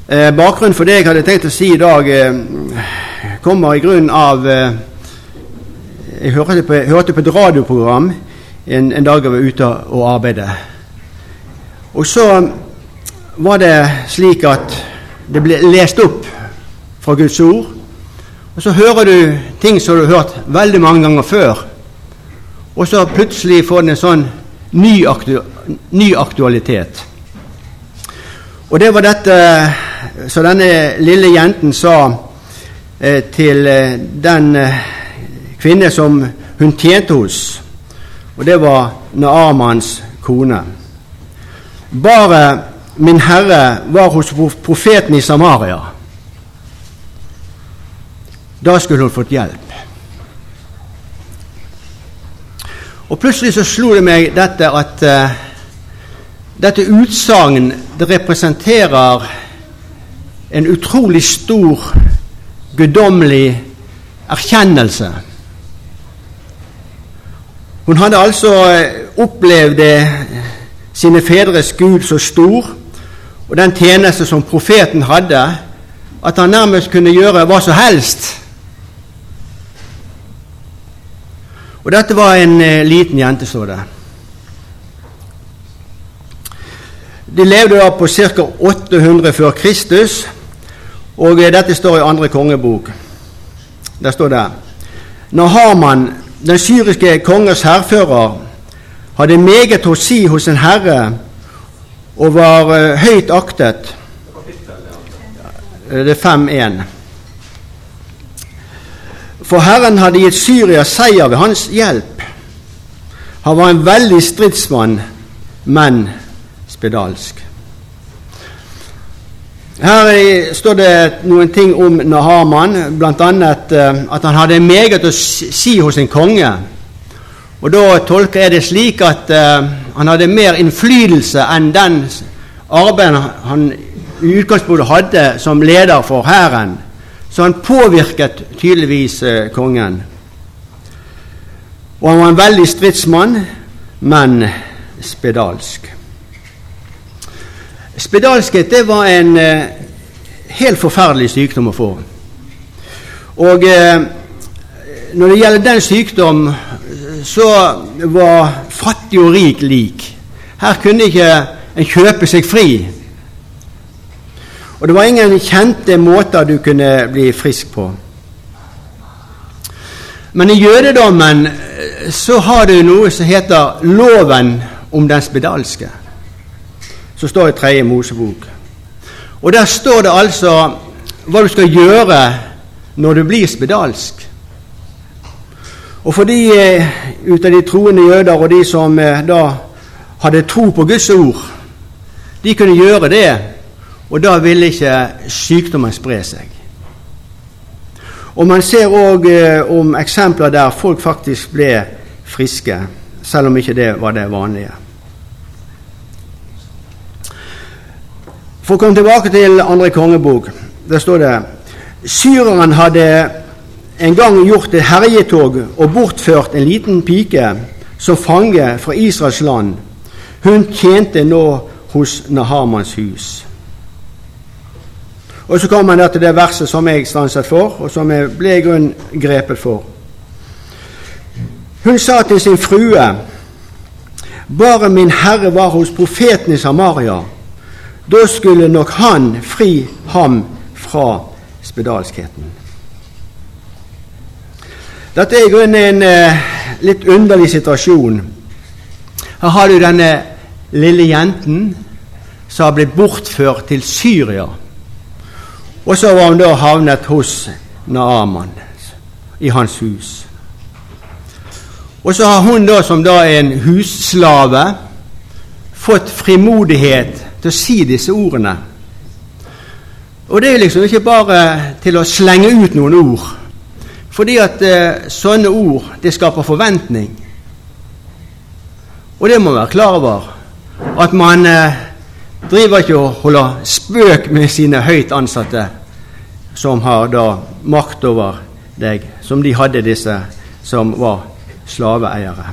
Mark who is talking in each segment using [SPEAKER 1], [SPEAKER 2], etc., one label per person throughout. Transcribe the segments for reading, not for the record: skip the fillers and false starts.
[SPEAKER 1] Bakgrunnen for det jeg hadde tenkt å si I dag kommer I grunn av jeg hørte på et radioprogram en dag jeg var ute og arbeide. Og så var det slik at det ble lest opp fra Guds ord, og så hører du ting som du har hørt veldig mange ganger før, og så plutselig får den en sånn ny aktualitet. Og det var dette så denne lille jenten sa til den kvinne som hun tjente hos, og det var Naamans kone. Bare min herre var hos profeten I Samaria. Da skulle hun fått hjelp. Og plutselig så slo det meg dette at dette utsagn det representerer en utrolig stor guddommelig erkjennelse. Hun hadde altså opplevd sine fedres Gud så stor, og den tjeneste som profeten hadde, at han nærmest kunne gjøre hva som helst. Og dette var en liten jente, så det. De levde da på ca. 800 før Kristus, og dette står I 2. kongebok. Der står det: Nahaman, den syriske konges herfører, hadde meget å si hos en herre og var høyt aktet. Det 5:1. For Herren hadde gitt Syria seier ved hans hjelp. Han var en veldig stridsmann, men spedalsk. Her står det noen ting om Nahaman, blant annet at han hadde meget å si hos en konge. Og da tolker jeg det slik at han hadde mer innflytelse enn den arbeidet han I utgangspunktet hadde som leder for hæren. Så han påvirket tydeligvis kongen. Og han var en veldig stridsmann, men spedalsk. Spedalskhet, det var en helt forferdelig sykdom å få. Og når det gjelder den sykdom, så var fattig og rik lik. Her kunne ikke en kjøpe seg fri. Og det var ingen kjente måter du kunne bli frisk på. Men I jødedommen så har du noe som heter loven om den spedalske. Så står det I 3. Mosebok. Og der står det altså hva du skal gjøre når du blir spedalsk. Og for de ut av de troende jøder og de som da hadde tro på Guds ord, de kunne gjøre det, og da ville ikke sykdommen spre seg. Og man ser også om eksempler der folk faktisk ble friske, selv om ikke det var det vanlige. For å komme tilbake til 2. kongebok, der står det: Syreren hadde en gang gjort et herjetog og bortført en liten pike som fange fra Israels land. Hun tjente nå hos Nahamans hus. Og så kommer man der til det verset som jeg stanset for, og som jeg ble I grunn grepet for. Hun sa til sin frue: bare min herre var hos profeten I Samaria, da skulle nok han fri ham fra spedalskheten. Dette I grunnen en litt underlig situasjon. Her har du denne lille jenten som har blitt bortført til Syria. Og så var hun da havnet hos Naaman I hans hus. Og så har hun da, som da en husslave, fått frimodighet til å si disse ordene. Og det liksom ikke bare til å slenge ut noen ord, fordi at sånne ord, det skaper forventning. Og det må man være klar over, at man driver ikke og holder spøk med sine høyt ansatte, som har da makt over deg, som de hadde disse som var slaveeiere.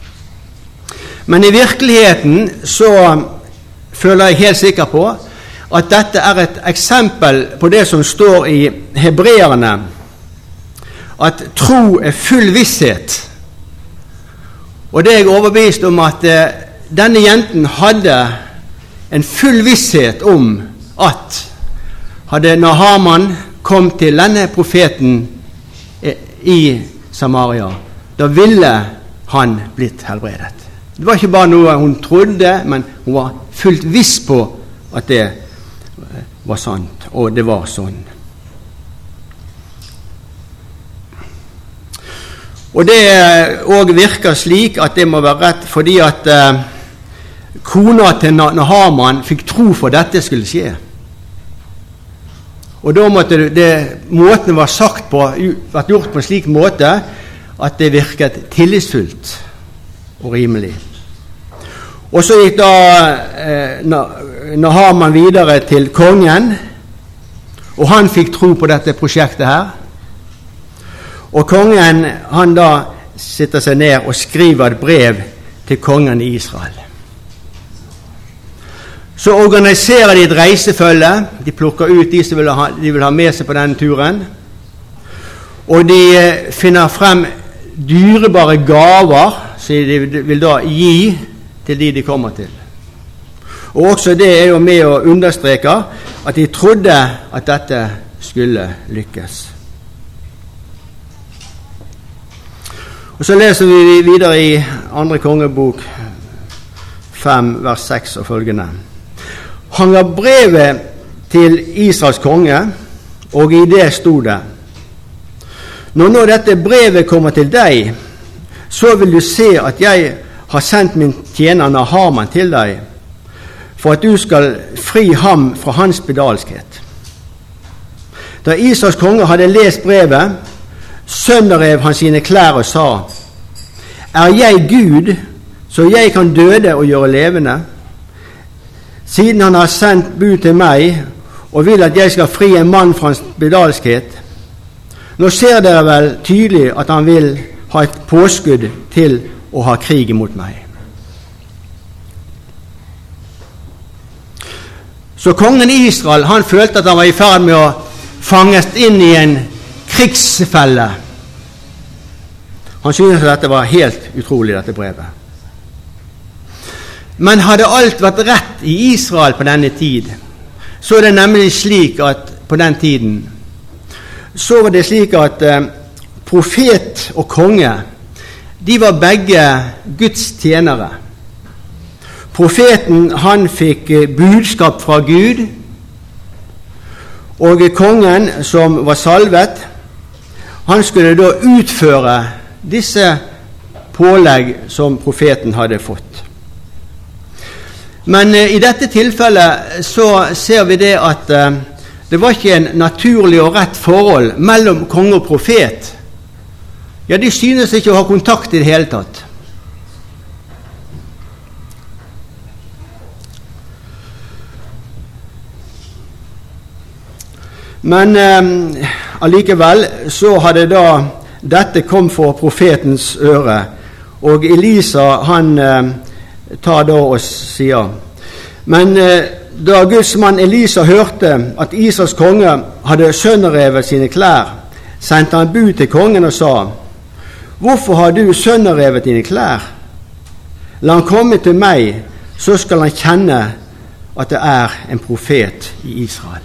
[SPEAKER 1] Men I virkeligheten så føler jeg helt sikker på at dette et eksempel på det som står i Hebreerne, at tro full visshet. Og det jeg overbevist om at denne jenten hadde en full visshet om at hadde Nahaman kom til denne profeten i Samaria, da ville han blitt helbredet. Det var ikke bare noe hun trodde, men hun var fullt viss på at det var sant, og det var sånn. Og det også virker slik at det må være rett, fordi at kona til Nahaman fikk tro for dette skulle skje. Og da måtte måten var sagt på, vært gjort på en slik måte at det virket tillitsfullt og rimelig. Og så gikk da Nahaman videre til kongen, og han fikk tro på dette prosjektet her. Og kongen, han da sitter seg ned og skriver et brev til kongen i Israel. Så organiserer de et reisefølge, de plukker ut de som de vil ha med seg på denne turen, og de finner frem dyrebare gaver, som de vil da gi til de kommer til. Og også det jo med å understreke at de trodde at dette skulle lykkes. Og så leser vi videre i 2. kongebok 5, vers 6 og følgende. Han ga brevet til Israels konge, og i det stod det: Når nå dette brevet kommer til deg, så vil du se at jeg har sendt min tjener Nahaman til deg, for at du skal fri ham fra hans bedalskhet. Da Israels konge hadde lest brevet, sønderrev han sine klær og sa: Er jeg Gud, så jeg kan døde og gjøre levende? Siden han har sendt bud til meg, og vil at jeg skal fri en mann fra hans bedalskhet. Nå ser dere vel tydelig at han vil ha et påskudd til å ha krig mot meg. Så kongen i Israel, han følte at han var i ferd med å fanges inn i en krigsfelle. Han syntes at dette var helt utrolig, dette brevet. Men hadde alt vært rett i Israel på denne tid, så det nemlig slik at på den tiden, så var det slik at profet og konge, de var begge Guds tjenere. Profeten, han fikk budskap fra Gud, og kongen, som var salvet, han skulle da utføre disse pålegg som profeten hadde fått. Men i dette tilfellet så ser vi det at det var ikke en naturlig og rett forhold mellom konge og profet. Ja, de synes ikke å ha kontakt i det hele tatt. Men allikevel så hadde da dette kom for profetens øre, og Elisa han tar da og sier: Men da Guds mann Elisa hørte at Israels konge hadde sønderrevet sine klær, sendte han bud til kongen og sa: Hvorfor har du sønderrevet dine klær? La han komme til meg, så skal han kjenne at det er en profet i Israel.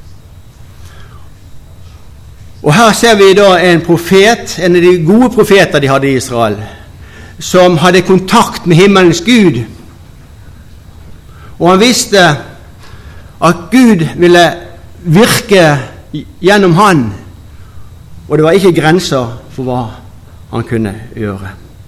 [SPEAKER 1] Og her ser vi da en profet, en av de gode profeter de hadde i Israel, som hadde kontakt med himmelens Gud. Og han visste at Gud ville virke gjennom han, og det var ikke grenser for hva han kunne gjøre.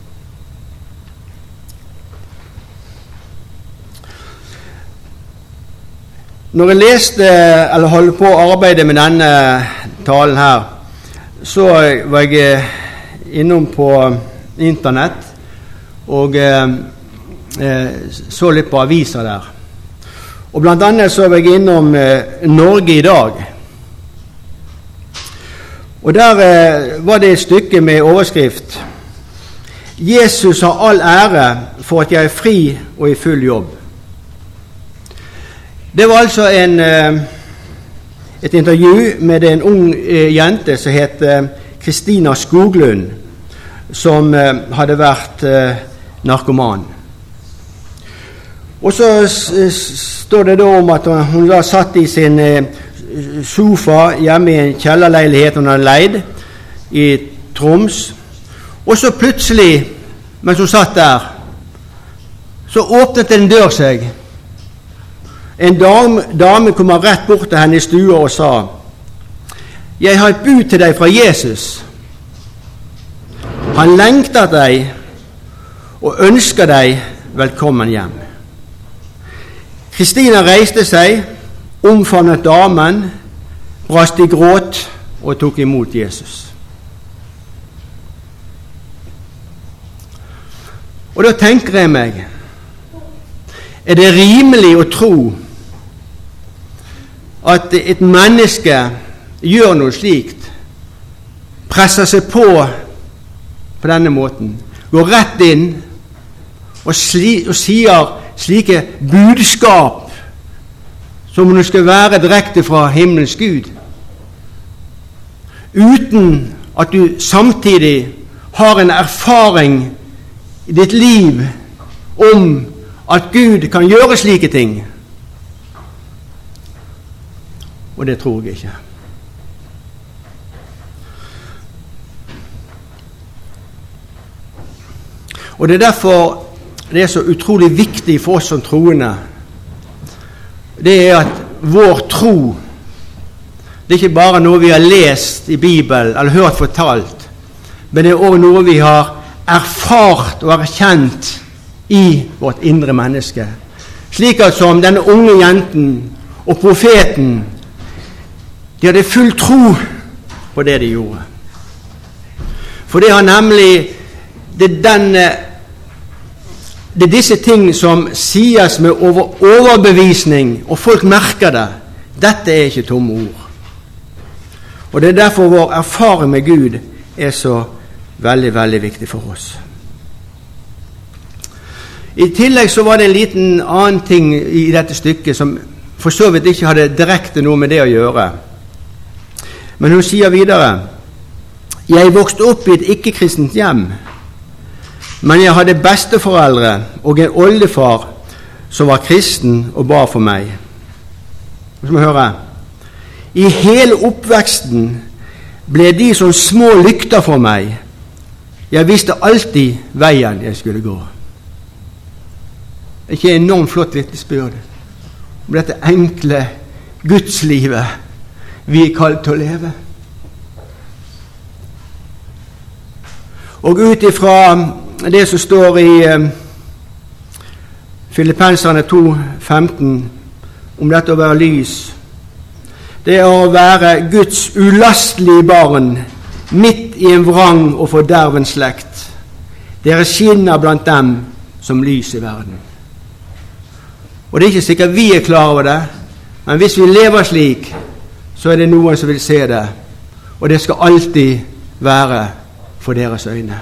[SPEAKER 1] Når jeg leste, eller holdt på å arbeide med denne talen her, så var jeg innom på internett og så litt på aviser der. Og blant annet så var jeg innom Norge i dag. Og der var det et stykke med overskrift: Jesus har all ære for at jeg er fri og i full jobb. Det var altså et intervju med en ung jente som het Kristina Skoglund, som hadde vært narkoman. Og så står det da om at hun var satt i sin sofa hjemme i en kjellerleilighet hun hadde leid i Troms. Og så plutselig, mens hun satt der, så åpnet en dør seg. En dame kom rett bort til henne i stua og sa: «Jeg har et bud til deg fra Jesus. Han lengter deg og ønsker deg velkommen hjem.» Kristina reiste seg, omfavnet damen, brast i gråt og tok imot Jesus. Og da tenker jeg meg, er det rimelig å tro at et menneske gjør noe slikt, presser seg på denne måten, går rett inn og sier slike budskap som om det skal være direkte fra himmelens Gud, uten at du samtidig har en erfaring i ditt liv om at Gud kan gjøre slike ting. Og det tror jeg ikke. Og det er derfor det er så utrolig viktig for oss som troende. Det er at vår tro, det er ikke bare noe vi har lest i Bibelen eller hørt fortalt, men det er også noe vi har erfart og erkjent i vårt indre menneske. Slik at som denne unge jenten og profeten, de hadde full tro på det de gjorde. For det har nemlig det er disse ting som sies med overbevisning, og folk merker det. Dette er ikke tomme ord. Og det er derfor vår erfaring med Gud er så veldig, veldig viktig for oss. I tillegg så var det en liten annen ting i dette stykket som for så vidt ikke hadde direkte noe med det å gjøre. Men hun sier videre: «Jeg vokste opp i et ikke-kristent hjem, men jeg hadde besteforeldre og en oldefar som var kristen og ba for meg.» Så må vi høre: «I hele oppveksten ble de som små lykter for meg. Jeg visste alltid veien jeg skulle gå.» Det er ikke enormt flott vitnesbyrd om dette enkle Gudslivet vi er kalt til å leve. Og ut ifra det som står i Filippenserne 2,15 om dette å være lys, det er å være Guds ulastelige barn midt i en vrang og forderven slekt. Dere skinner blant dem som lys i verden. Og det er ikke sikkert vi er klar over det, men hvis vi lever slik, så er det noen som vil se det, og det skal alltid være for deres øyne.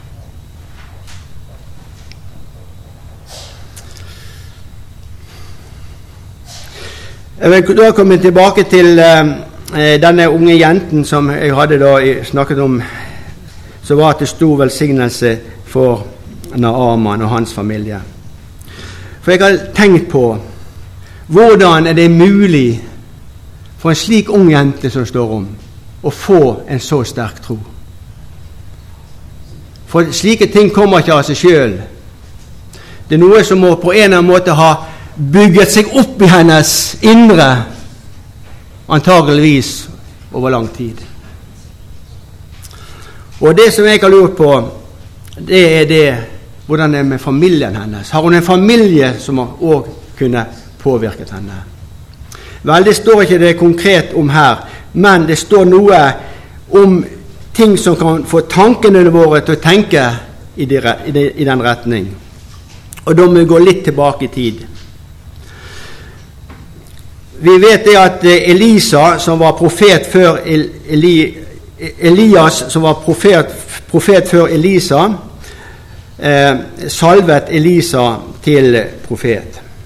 [SPEAKER 1] Jeg vil da komme tilbake til denne unge jenten som jeg hadde da snakket om, som var til stor velsignelse for Naaman og hans familie. For jeg har tenkt på hvordan er det mulig for en slik ung jente som står om å få en så sterk tro. For slike ting kommer ikke av seg selv. Det er noe som må på en eller annen måte ha bygget seg opp i hennes indre, antageligvis over lang tid. Og det som jeg har lurt på, det er det, hvordan det er med familien hennes. Har hun en familie som også kunne påvirket henne? Vel, det står ikke det konkret om her, men det står noe om ting som kan få tankene våre til å tenke i den retning. Og da må vi gå litt tilbake i tid. Vi vet det at Elisa, som var profet før Elias, som var profet før Elisa, salvet Elisa til profet.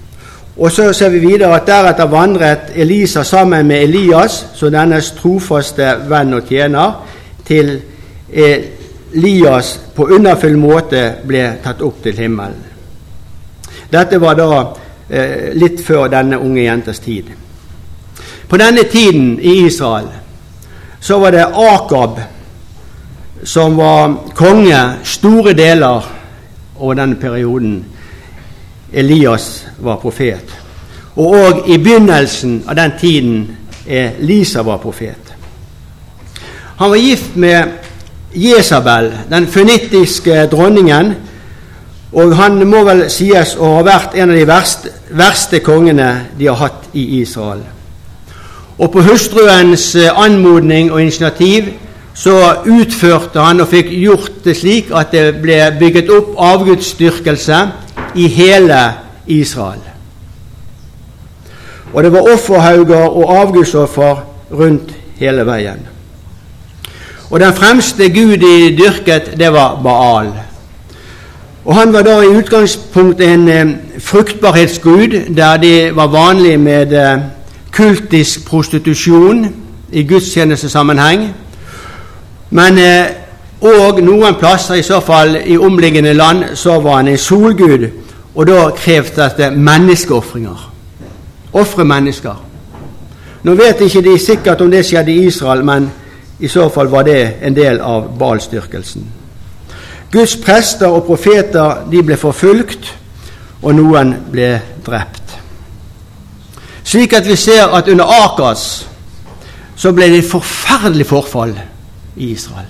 [SPEAKER 1] Og så ser vi videre at deretter vandret Elisa sammen med Elias, så dennes trofaste venn og tjener, til Elias på underfull måte ble tatt opp til himmelen. Dette var da litt før denne unge jentes tid. På denne tiden i Israel så var det Akab som var konge store deler av denne perioden. Elias var profet. Og i begynnelsen av den tiden Elisa var profet. Han var gift med Jesabel, den fønittiske dronningen, og han må vel sies å ha vært en av de verste kongene de har hatt i Israel. Og på hustruens anmodning og initiativ så utførte han og fikk gjort det slik at det ble bygget opp avgudsdyrkelse i hele Israel. Og det var offerhauger og avgudsoffer rundt hele veien. Og den fremste gud de dyrket, det var Baal. Og han var da i utgangspunktet en fruktbarhetsgud, der det var vanlig med kultisk prostitusjon i gudstjenestesammenheng. Men og noen plasser, i så fall i omliggende land, så var han en solgud, og da krevde dette menneskeoffringer. Offre mennesker. Nå vet ikke de sikkert om det skjedde i Israel, men i så fall var det en del av Baalstyrkelsen. Guds prester og profeter, de ble forfulgt, og noen ble drept. Slik at vi ser at under Akas så ble det et forferdelig forfall i Israel.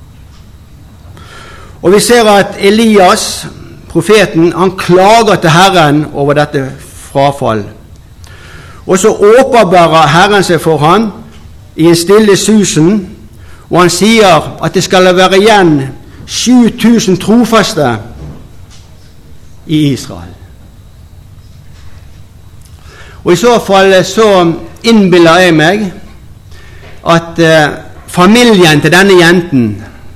[SPEAKER 1] Og vi ser at Elias, profeten, han klager til Herren over dette frafall. Og så åpenbarer Herren seg for han i en stille susen, og han sier at det skal være igjen 7000 trofaste i Israel. Og i så fall så innbiller jeg meg at familien til denne jenten,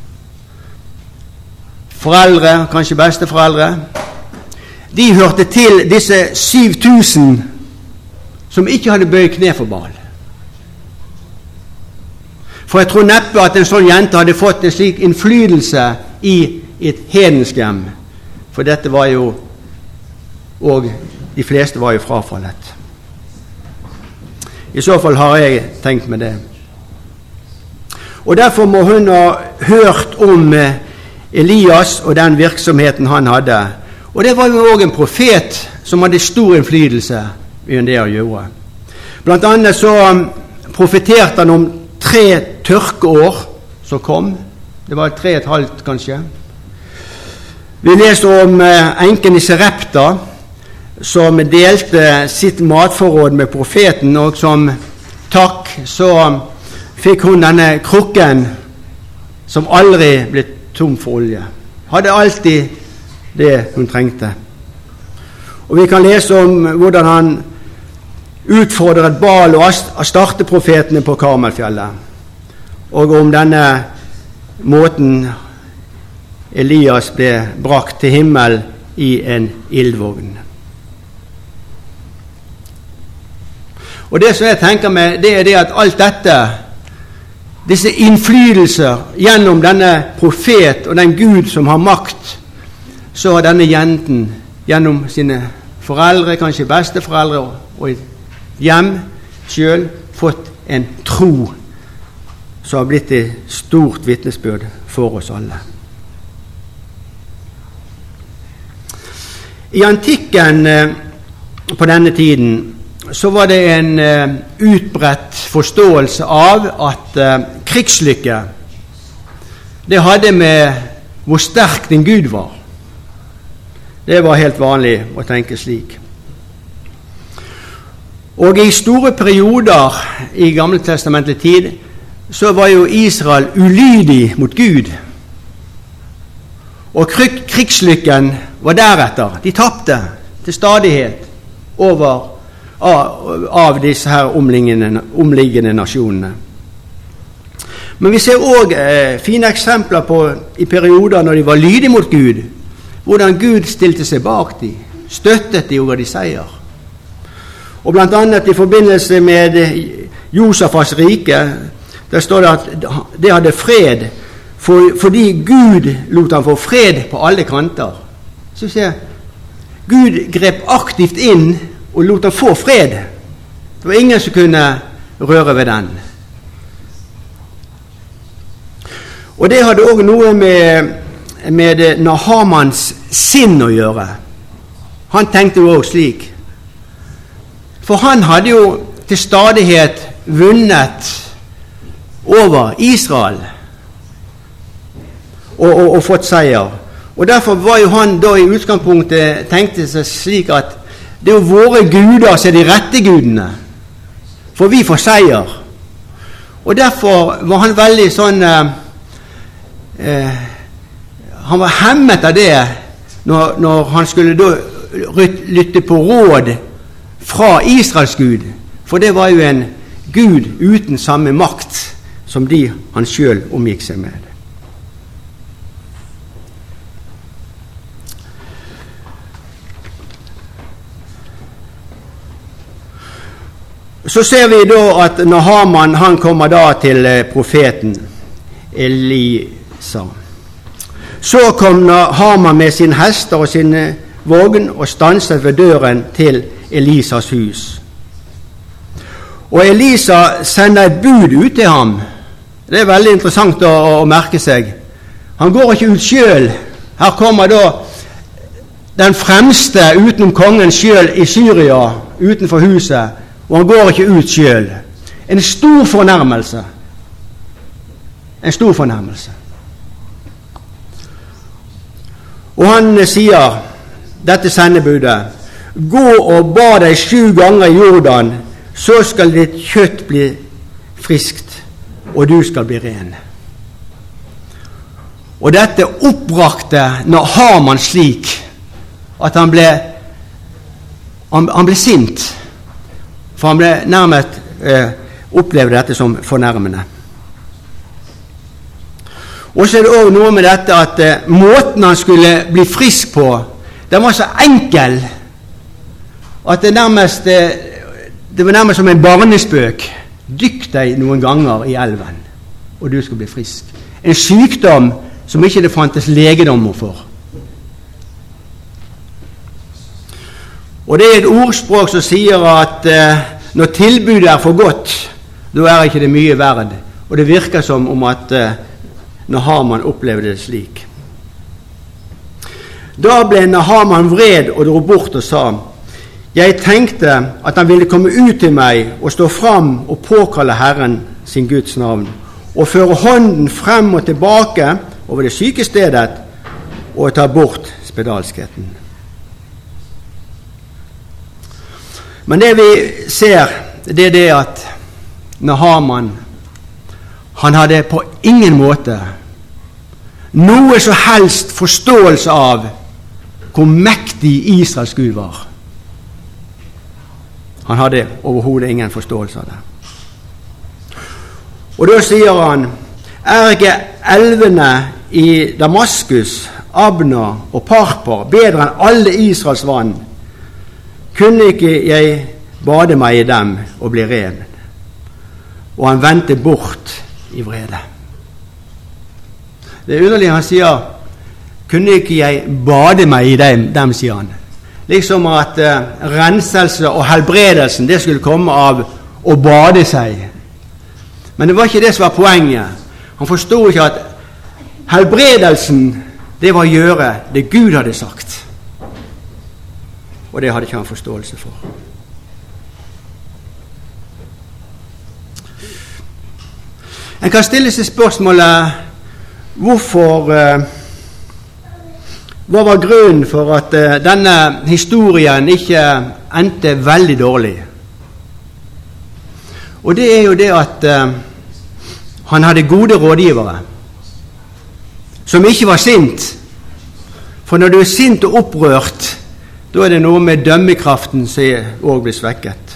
[SPEAKER 1] foreldre, kanskje besteforeldre, de hørte til disse 7000 som ikke hadde bøyd kne for Baal. For jeg tror neppe at en sånn jente hadde fått en slik innflytelse i et hedensk hjem. For dette var jo, og de fleste var jo frafallet. I så fall har jeg tenkt med det. Og derfor må hun ha hørt om Elias og den virksomheten han hadde. Og det var jo også en profet som hadde stor innflytelse i det å gjøre. Blant annet så profeterte han om 3 tørkeår som kom. Det var 3,5 kanskje. Vi leser om enken i Serepta som delte sitt matforråd med profeten, og som takk så fikk hun denne krukken som aldri ble tom for olje. Hadde alltid det hun trengte. Og vi kan lese om hvordan han utfordret Baal og Astarte-profetene på Karmelfjellet, og om denne måten Elias ble brakt til himmel i en ildvogn. Og det som jeg tenker meg, det er det at alt dette, disse innflytelser gjennom denne profet og den Gud som har makt, så har denne jenten gjennom sine foreldre, kanskje besteforeldre og et hjem selv, fått en tro som har blitt et stort vitnesbyrd for oss alle. I antikken på denne tiden så var det en utbredt forståelse av at krigslykke, det hadde med hvor sterk din Gud var. Det var helt vanlig å tenke slik. Og i store perioder i Gamle testamentlig tid så var jo Israel ulydig mot Gud. Og krigslykken var deretter. De tapte til stadighet av disse her omliggende nasjonene. Men vi ser også fine eksempler på i perioder når de var lydige mot Gud, hvordan Gud stilte seg bak dem, støttet dem og ga dem seier. Og blant annet i forbindelse med Josafas rike, der står det at det hadde fred, fordi Gud lot han få fred på alle kanter. Så ser Gud grep aktivt inn og lot han få fred. Det var ingen som kunne røre ved den. Og det hadde også noe med Nahamans sinn å gjøre. Han tenkte jo også slik. For han hadde jo til stadighet vunnet over Israel og fått seier. Og derfor var jo han da i utgangspunktet tenkte seg slik at det er jo våre guder som er de rette gudene, for vi får seier. Og derfor var han veldig sånn han var hemmet av det når han skulle da lytte på råd fra Israels Gud, for det var jo en Gud uten samme makt som de han selv omgikk seg med. Så ser vi da at Nahaman han kommer da til profeten Elisa. Så kom Nahaman med sin hester og sin vogn og stanset ved døren til Elisas hus. Og Elisa sender et bud ut til ham. Det er veldig interessant å merke seg. Han går ikke ut selv. Her kommer da den fremste utenom kongen selv i Syria, utenfor huset, og han går ikke ut selv. En stor fornærmelse. En stor fornærmelse. Og han sier, dette sendebudet, gå og bad deg 7 ganger i Jordan, så skal ditt kjøtt bli friskt, og du skal bli ren. Og dette oppbrakte Nahaman slik at han ble sint, for han ble nærmest opplevde dette som fornærmende. Og så er det også noe med dette at måten han skulle bli frisk på, den var så enkel at det var nærmest som en barnespøk. Dykk deg noen ganger i elven, og du skal bli frisk. En sykdom som ikke det fantes legedommer for. Og det er et ordspråk som sier at når tilbudet er for godt, da er ikke det mye verd. Og det virker som om at Nahaman opplevde det slik. Da ble Nahaman vred og dro bort og sa, jeg tenkte at han ville komme ut til meg og stå fram og påkalle Herren sin Guds navn, og føre hånden frem og tilbake over det syke stedet og ta bort spedalskheten. Men det vi ser, det er det at Nahaman, han hadde på ingen måte noe så helst forståelse av hvor mektig Israels Gud var. Han hadde overhodet ingen forståelse av det. Og da sier han, er ikke elvene i Damaskus, Abna og Parpar bedre enn alle Israels vann? Kunne ikke jeg bade meg i dem og bli ren? Og han vendte bort i vrede. Det er underlig han sier, kunne ikke jeg bade meg i dem, sier han. Liksom at renselse og helbredelsen, det skulle komme av å bade seg. Men det var ikke det som var poenget. Han forstod ikke at helbredelsen, det var å gjøre det Gud hadde sagt. Og det hadde ikke han forståelse for. En kan stille seg spørsmålet, hva var grunnen for at denne historien ikke endte veldig dårlig? Og det er jo det at han hadde gode rådgivere, som ikke var sint. For når du er sint og opprørt, da er det noe med dømmekraften som også blir svekket.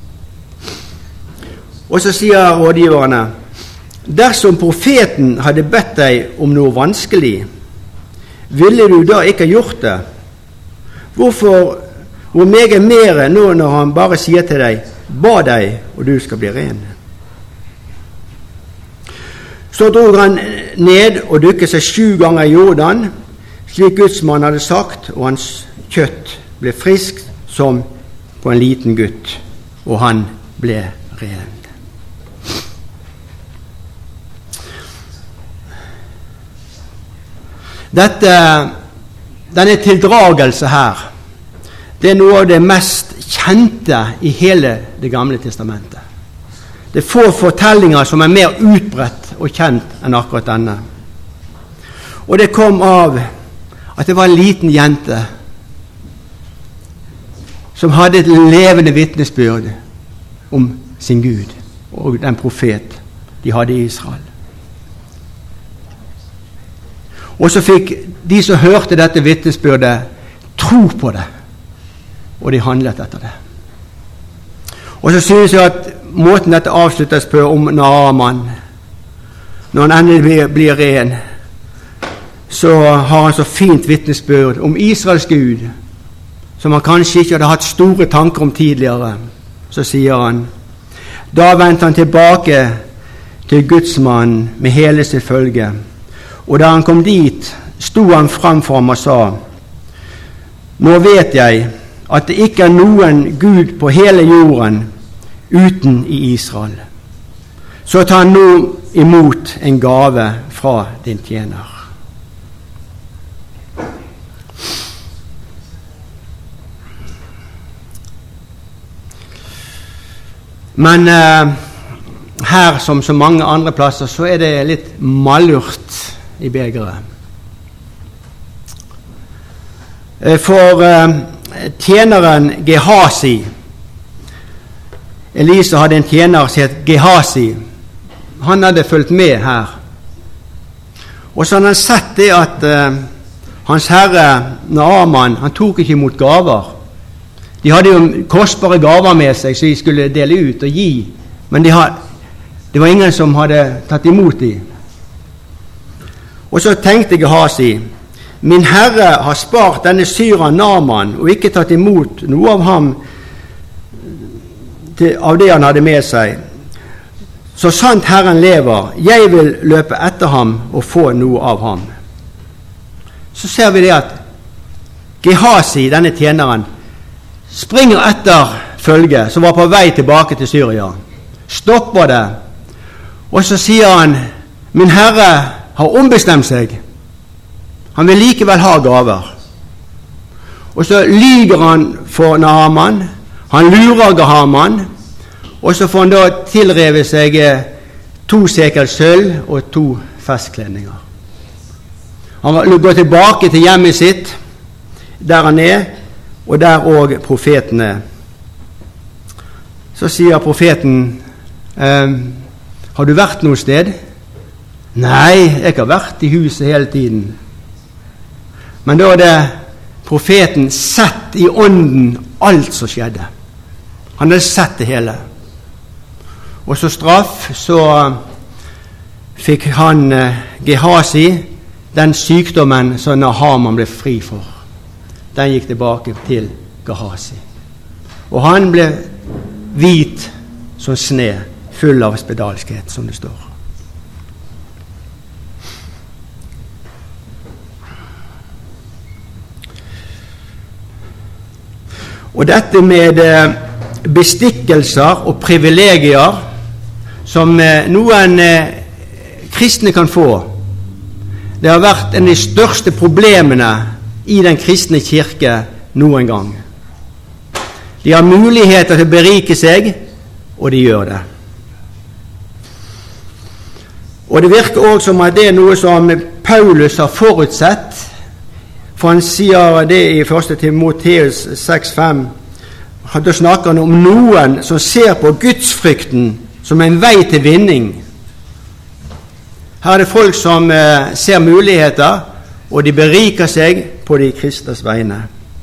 [SPEAKER 1] Og så sier rådgiverne, dersom profeten hadde bedt deg om noe vanskelig, ville du da ikke ha gjort det? Hvorfor Hvor meget mer nå når han bare sier til deg, bad deg, og du skal bli ren. Så drog han ned og dykket seg 7 ganger i Jordan, slik Guds mann hadde sagt, og hans kjøtt ble friskt som på en liten gutt, og han ble ren. Denne tildragelse her, det noe av det mest kjente i hele det gamle testamentet. Det er få fortellinger som er mer utbredt og kjent enn akkurat denne. Og det kom av at det var en liten jente som hadde et levende vitnesbyrd om sin Gud og den profet de hadde i Israel. Og så fikk de som hørte dette vitnesbyrdet tro på det, og de handlet etter det. Og så synes jeg at måten dette avsluttes på om Naaman, når han endelig blir ren, så har han så fint vitnesbyrd om Israels Gud, som han kanskje ikke hadde hatt store tanker om tidligere. Så sier han, da vendte han tilbake til Gudsmannen med hele sitt følge, og da han kom dit, sto han frem for ham og sa, nå vet jeg at det ikke er noen Gud på hele jorden uten i Israel. Så ta nå imot en gave fra din tjener. Men her, som så mange andre plasser, så er det litt malurt i begeret. For tjeneren Gehazi, Elisa hadde en tjener som het Gehazi, han hadde fulgt med her. Og så hadde han sett det at hans herre Naaman, han tok ikke imot gaver. De hadde jo kostbare gaver med seg, så de skulle dele ut og gi, men det var ingen som hadde tatt imot dem. Og så tenkte Gehazi, min herre har spart denne syren Naaman og ikke tatt imot noe av ham av det han hadde med seg. Så sant Herren lever, jeg vil løpe etter ham og få noe av ham. Så ser vi det at Gehazi, denne tjeneren, springer etter følge som var på vei tilbake til Syria, stopper det, og så sier han, min herre har ombestemt seg. Han vil likevel ha gaver. Og så lyger han for Naaman, han lurer Gehaman, og så får han da tilreve seg 2 sekel sølv og 2 festkledninger. Han går tilbake til hjemmet sitt, der han er, og der også profeten er. Så sier profeten, har du vært noe sted? Nei, jeg har vært i huset hele tiden. Men da hadde profeten sett i ånden alt som skjedde. Han hadde sett det hele. Og så straff, så fikk han Gehazi den sykdommen som Naaman ble fri for. Den gikk tilbake til Gehazi. Og han ble hvit som sne, full av spedalskhet, som det står. Og dette med bestikkelser og privilegier som noen kristne kan få, det har vært en av de største problemene i den kristne kirke noen gang. De har muligheter til å berike seg, og de gjør det. Og det virker også som at det er noe som Paulus har forutsett, for han sier det i 1. Timoteus 6,5. Da snakker han om noen som ser på gudsfrykten som en vei til vinning. Her er det folk som ser muligheter, og de beriker seg på de kristnes vegne.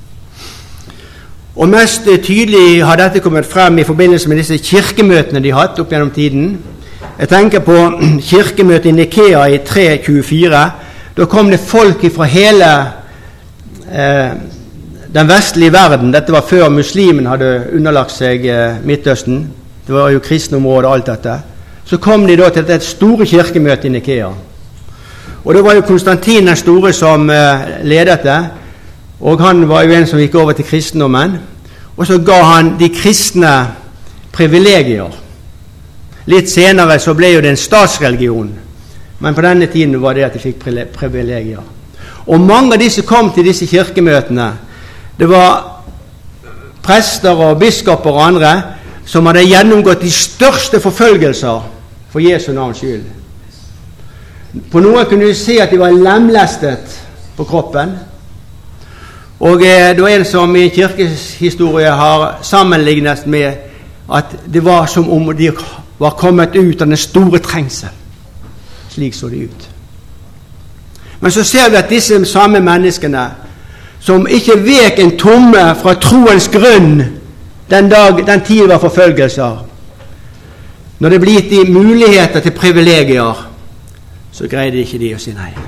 [SPEAKER 1] Og mest tydelig har dette kommet frem i forbindelse med disse kirkemøtene de har hatt opp gjennom tiden. Jeg tenker på kirkemøtet i Nikea i 324. Da kom det folk fra hele den vestlige verden, dette var før muslimen hadde underlagt seg Midtøsten, det var jo kristenområdet og alt dette, så kom de da til dette store kirkemøtet i Nikea. Og det var jo Konstantin den store som ledet det, og han var jo en som gikk over til kristendommen, og så ga han de kristne privilegier. Litt senere så ble jo det en statsreligion, men på denne tiden var det at de fikk privilegier. Og mange av de som kom til disse kirkemøtene, det var prester og biskoper og andre som hadde gjennomgått de største forfølgelser for Jesu navns skyld. På noen kunne du se at de var lemlestet på kroppen, og det var en som i kirkehistorie har sammenlignet med at det var som om de var kommet ut av den store trengsel. Slik så de ut. Men så ser vi at disse samme menneskene, som ikke vek en tomme fra troens grunn den tid var forfølgelser, når det ble gitt de muligheter til privilegier, så greide ikke de å si nei.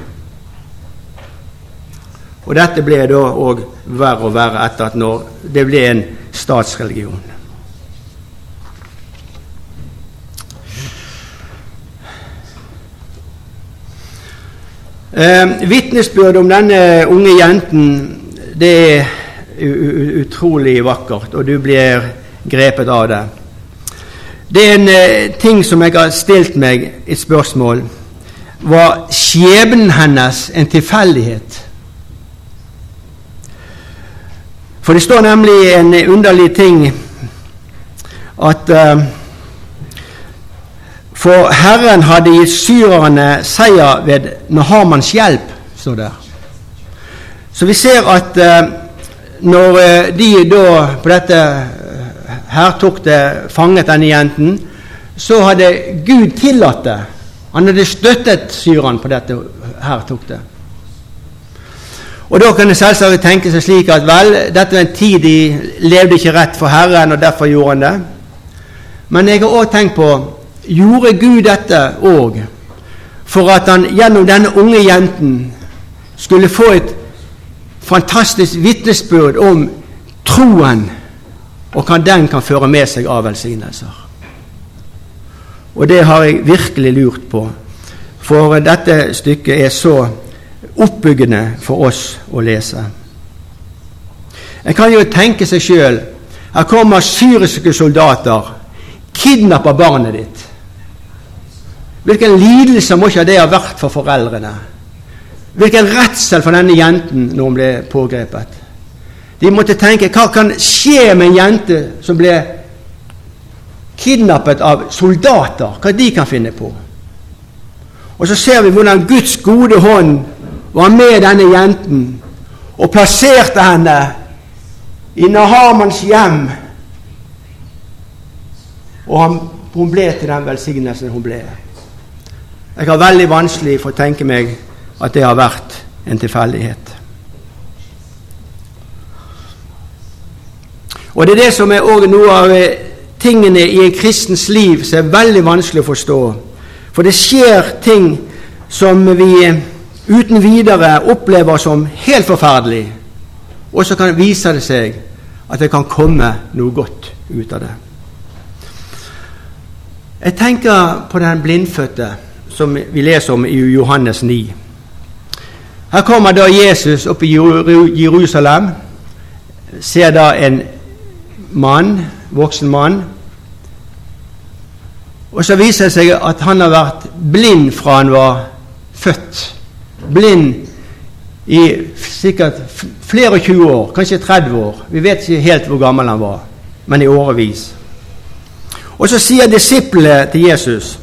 [SPEAKER 1] Og dette ble da også verre og verre etter at når det ble en statsreligion. Vittnesbyrd om denne unge jenten, det er utrolig vakkert, og du blir grepet av det. Det er en ting som jeg har stilt meg et spørsmål. Var skjebnen hennes en tilfeldighet? For det står nemlig en underlig ting at for Herren hadde gitt syrerne seier ved Nahamans hjelp, står der. Så vi ser at når de da på dette hærtoktet fanget denne jenten, så hadde Gud tillatt det. Han hadde støttet syrerne på dette hærtoktet. Og da kan det selvsagt tenke seg slik at vel, dette var en tid de levde ikke rett for Herren, og derfor gjorde han det. Men jeg har også tenkt på, gjorde Gud dette også for at han gjennom denne unge jenten skulle få et fantastisk vittnesbyrd om troen og hva den kan føre med seg av velsignelser. Og det har jeg virkelig lurt på, for dette stykket er så oppbyggende for oss å lese. En kan jo tenke seg selv, her kommer syriske soldater, kidnapper barnet ditt. Hvilken lidelse må ikke det ha vært for foreldrene? Hvilken redsel for denne jenten når hun ble pågrepet? De måtte tenke, hva kan skje med en jente som ble kidnappet av soldater? Hva de kan finne på? Og så ser vi hvordan Guds gode hånd var med denne jenten og plasserte henne i Nahamans hjem. Og hun ble til den velsignelsen hun ble. Jeg har veldig vanskelig for å tenke meg at det har vært en tilfeldighet. Og det er det som er også noe av tingene i en kristens liv som er veldig vanskelig å forstå. For det skjer ting som vi uten videre opplever som helt forferdelig, og så kan det vise det seg at det kan komme noe godt ut av det. Jeg tenker på den blindfødte som vi leser om i Johannes 9. Her kommer da Jesus opp i Jerusalem, ser da en mann, voksen mann, og så viser det seg at han har vært blind fra han var født. Blind i sikkert flere 20 år, kanskje 30 år. Vi vet ikke helt hvor gammel han var, men i årevis. Og så sier disiplene til Jesus,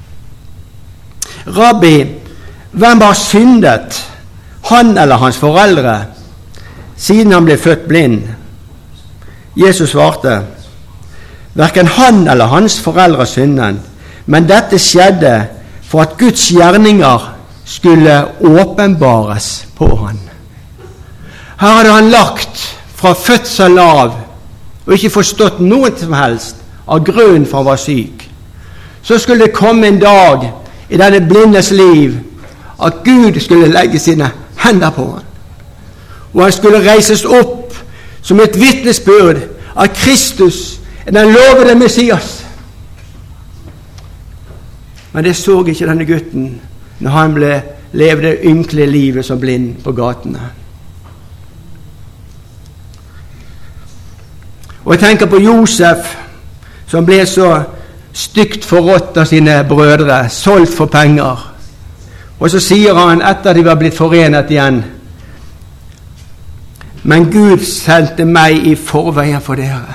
[SPEAKER 1] Rabbi, hvem har syndet, han eller hans foreldre, siden han ble født blind? Jesus svarte, hverken han eller hans foreldre syndet, men dette skjedde for at Guds gjerninger skulle åpenbares på han. Her hadde han lagt fra fødsel av, og ikke forstått noe som helst av grunnen for han var syk. Så skulle det komme en dag i denne blindes liv at Gud skulle legge sine hender på han. Og han skulle reises opp som et vitnesbyrd at Kristus er den lovede Messias. Men det så ikke denne gutten når han levde det ynkelige livet som blind på gatene. Og jeg tenker på Josef, som ble så stygt forrådt av sine brødre, solgt for penger. Og så sier han, etter de var blitt forenet igjen, men Gud sendte meg i forveien for dere.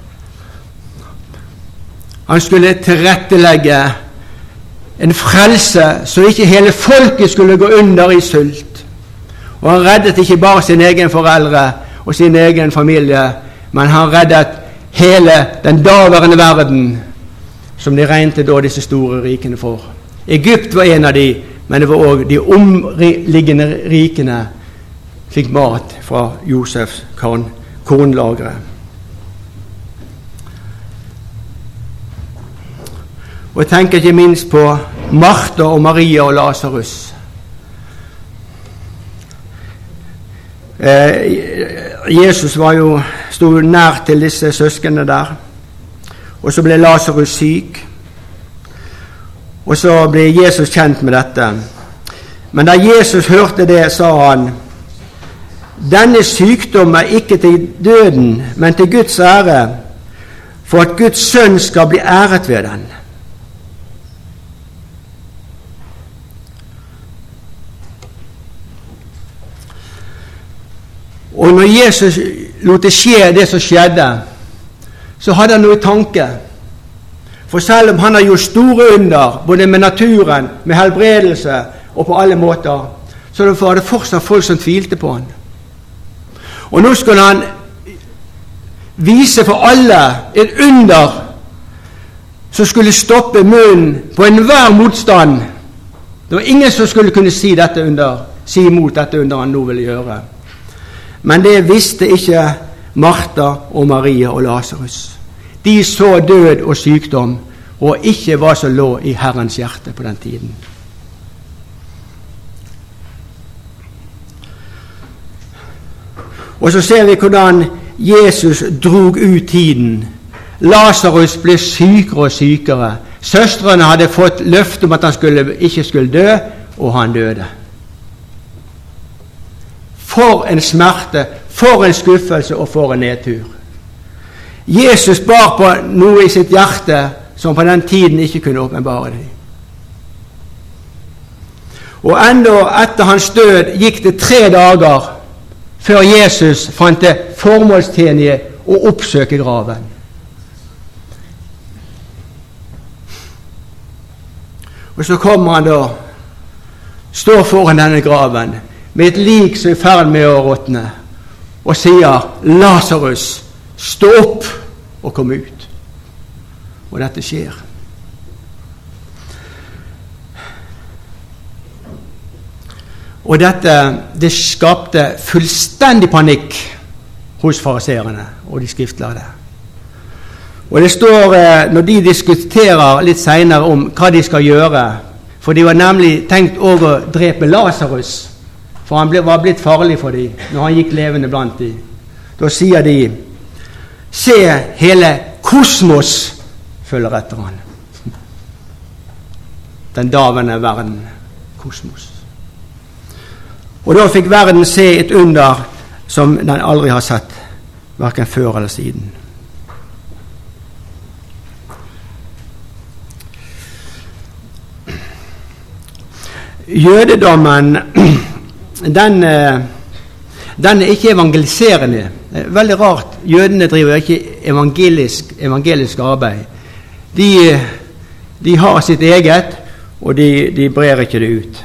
[SPEAKER 1] Han skulle tilrettelegge en frelse, så ikke hele folket skulle gå under i sult. Og han reddet ikke bare sin egen foreldre og sin egen familie, men han reddet hele den daværende verden, som de regnet da disse store rikene for. Egypt var en av de, men det var også de omliggende rikene fikk mat fra Josefs kornlagre. Og jeg tenker ikke minst på Martha og Maria og Lazarus. Jesus stod nær til disse søskene der, og så ble Lazarus syk, og så ble Jesus kjent med dette. Men da Jesus hørte det, sa han, denne sykdom er ikke til døden, men til Guds ære, for at Guds sønn skal bli æret ved den. Og når Jesus lot det skje det som skjedde, så hadde han noe i tanke. For selv om han har gjort store under, både med naturen, med helbredelse og på alle måter, så var det fortsatt folk som tvilte på han. Og nå skulle han vise for alle et under som skulle stoppe munnen på enhver motstand. Det var ingen som skulle kunne si imot dette under han nå ville gjøre. Men det visste ikke Martha og Maria og Lazarus. De så død og sykdom, og ikke hva som lå i Herrens hjerte på den tiden. Og så ser vi hvordan Jesus drog ut tiden. Lazarus ble sykere og sykere. Søstrene hadde fått løfte om at han ikke skulle dø, og han døde. For en smerte, for en skuffelse og for en nedtur. Jesus bar på noe i sitt hjerte som på den tiden ikke kunne åpenbare det. Og enda etter hans død gikk det 3 dager før Jesus fant det formålstjenlig å oppsøke graven. Og så kommer han da, står foran denne graven, med et lik som er i ferd med å råtne, og sier, Lazarus, stå opp og kom ut. Og dette skjer. Og det skapte fullstendig panikk hos fariserene og de skriftlærde. Og det står, når de diskuterer litt senere om hva de skal gjøre, for de var nemlig tenkt også å drepe Lazarus, for han var blitt farlig for dem når han gikk levende blant dem. Da sier de, se, hele kosmos følger etter han. Den daværende verden, kosmos. Og da fikk verden se et under som den aldri har sett, hverken før eller siden. Jødedommen, den er ikke evangeliserende. Det er veldig rart. Jødene driver ikke evangelisk arbeid. De har sitt eget, og de brer ikke det ut.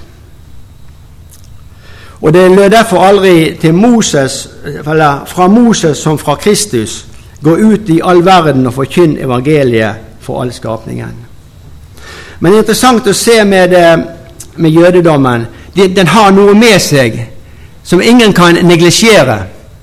[SPEAKER 1] Og det lød derfor aldri til Moses, eller fra Moses som fra Kristus, gå ut i all verden og forkynne evangeliet for all skapningen. Men det er interessant å se med jødedommen. Den har noe med seg som ingen kan neglisjere.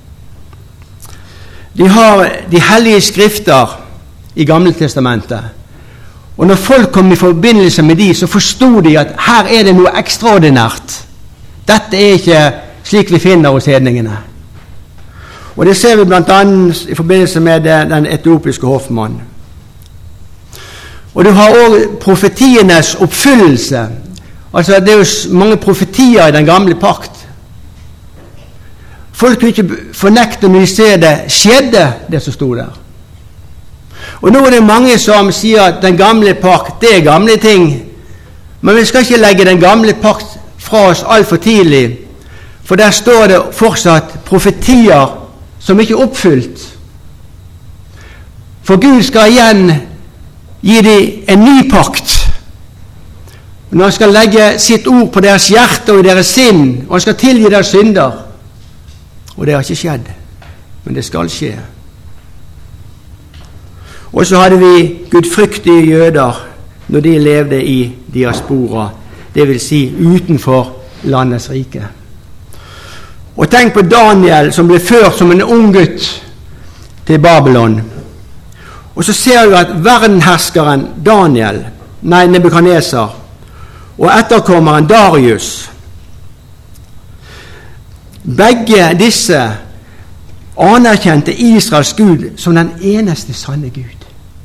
[SPEAKER 1] De har de hellige skrifter i Gamle Testamentet. Og når folk kom i forbindelse med de, så forstod de at her er det noe ekstraordinært. Dette er ikke slik vi finner hos hedningene. Og det ser vi blant annet i forbindelse med den etiopiske hoffmannen. Og du har også profetienes oppfyllelse. Altså det er jo mange profetier i den gamle pakt. Folk kunne ikke fornekte når de ser det skjedde, det som stod der. Og nå er det mange som sier at den gamle pakt, det er gamle ting. Men vi skal ikke legge den gamle pakt fra oss alt for tidlig, for der står det fortsatt profetier som ikke er oppfylt. For Gud skal igjen gi dem en ny pakt. Når han skal legge sitt ord på deres hjerte og i deres sinn, og han skal tilgi deres synder. Og det har ikke skjedd, men det skal skje. Og så hadde vi gudfryktige jøder når de levde i diaspora, det vil si utenfor landets rike. Og tenk på Daniel som ble ført som en ung gutt til Babylon. Og så ser vi at verdenherskeren Daniel, Nebukadnesar, og etterkommeren Darius, begge disse anerkjente Israels Gud som den eneste sanne Gud.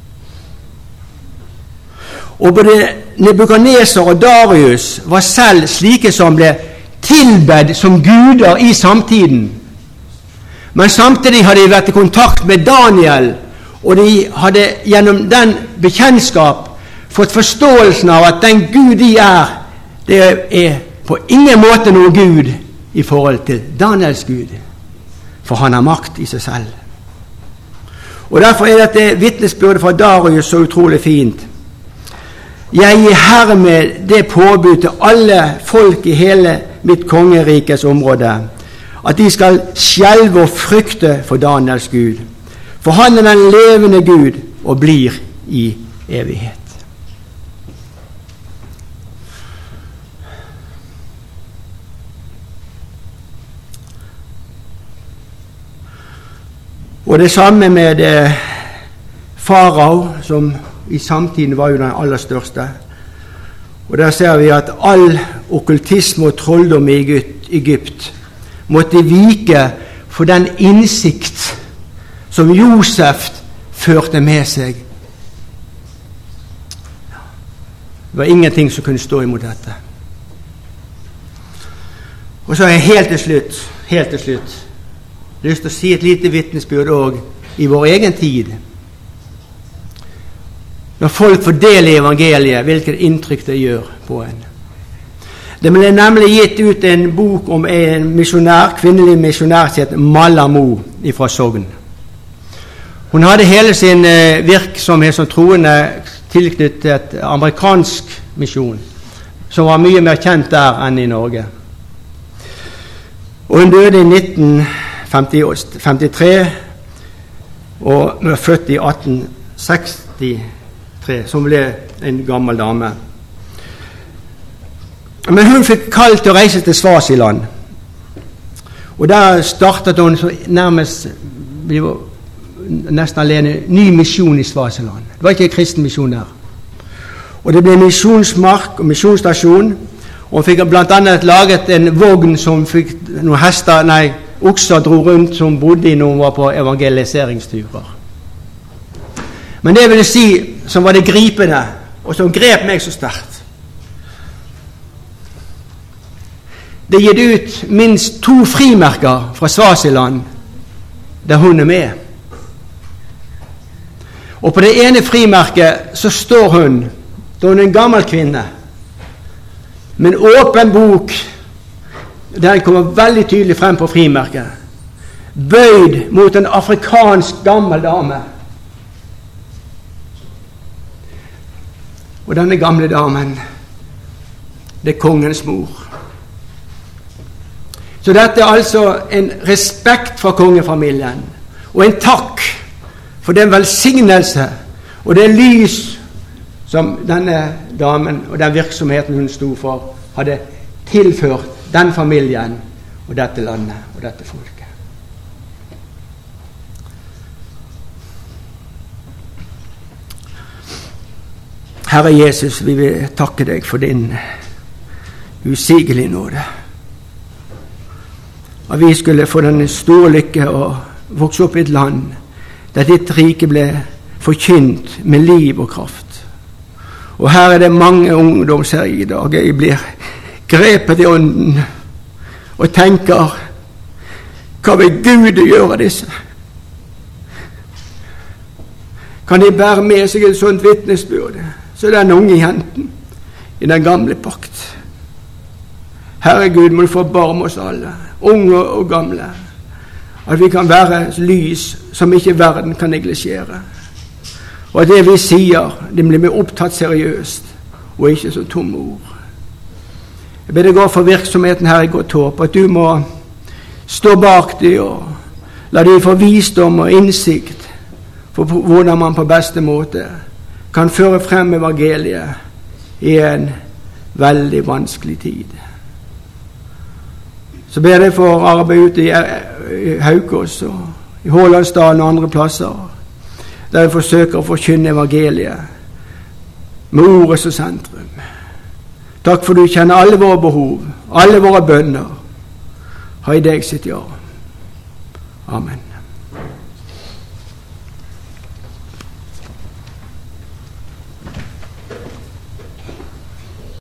[SPEAKER 1] Og både Nebukadnesar og Darius var selv slike som ble tilbedt som guder i samtiden. Men samtidig hadde de vært i kontakt med Daniel, og de hadde gjennom den bekjentskap fått forståelsen av at den Gud de det er på ingen måte noen Gud i forhold til Daniels Gud, for han har makt i seg selv. Og derfor er dette vitnesbyrdet fra Darius så utrolig fint. Jeg gir hermed det påbud til alle folk i hele mitt kongerikes område, at de skal skjelve og frykte for Daniels Gud, for han er den levende Gud og blir i evighet. Og det samme med farao, som i samtiden var jo den aller største. Og der ser vi at all okkultisme og trolldom i Egypt måtte vike for den innsikt som Josef førte med seg. Det var ingenting som kunne stå imot dette. Og så er jeg helt til slutt lyst til å si et lite vitnesbyrd også i vår egen tid. Når folk får del i evangeliet, hvilket inntrykk det gjør på en. Det ble nemlig gitt ut en bok om en misjonær, kvinnelig misjonær som het Malla Mo fra Sogn. Hun hadde hele sin virksomhet som troende tilknyttet amerikansk misjon, som var mye mer kjent der enn i Norge. Og hun døde i 1953 og var født i 1863, som ble en gammel dame. Men hun fikk kall til å reise til Svasiland. Og der startet hun nærmest nesten alene ny misjon i Svasiland. Det var ikke en kristen misjon der. Og det ble misjonsmark og misjonsstasjon, og hun fikk blant annet laget en vogn som fikk noen okser dro rundt som bodde i når hun var på evangeliseringsturer. Men det vil si, som var det gripende, og som grep meg så sterkt. Det gitt ut minst 2 frimerker fra Svasiland, der hun er med. Og på det ene frimerket så står hun, da hun er en gammel kvinne, med en åpen bok, den kommer veldig tydelig frem på frimerket, bøyd mot en afrikansk gammel dame. Og denne gamle damen, det er kongens mor. Så dette er altså en respekt for kongefamilien, og en takk for den velsignelse og det lys som denne damen og den virksomheten hun stod for hadde tilført den familien og dette landet og dette folket. Herre Jesus, vi vil takke deg for din usigelige nåde. At vi skulle få den store lykke å vokse opp i et land der ditt rike ble forkynt med liv og kraft. Og her er det mange ungdomser i dag. Jeg blir grepet i ånden og tenker, hva vil Gud gjøre disse? Kan de bære med seg et sånt vitnesbyrd, så den unge jenten i den gamle pakt? Herre Gud, må du forbarme oss alle, unge og gamle, at vi kan være lys som ikke verden kan neglisjere. Og at det vi sier, det blir mer opptatt seriøst, og ikke så tomme ord. Jeg ber deg gå for virksomheten her i godt håp, at du må stå bak det, og la de få visdom og innsikt for hvordan man på beste måte kan føre frem evangeliet i en veldig vanskelig tid. Så ber jeg for arbeid ute i Haukås og i Hålandsdalen og andre plasser, der vi forsøker å forkynne evangeliet med ordet som sentrum. Takk for du kjenner alle våre behov, alle våre bønner. Ha i deg sitt ja. Amen.